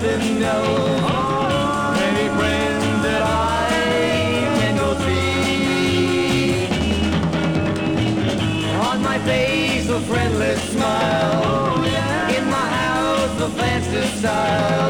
heaven knows. Many friends that I can go see. On my face a friendless smile, in my house a fancy style.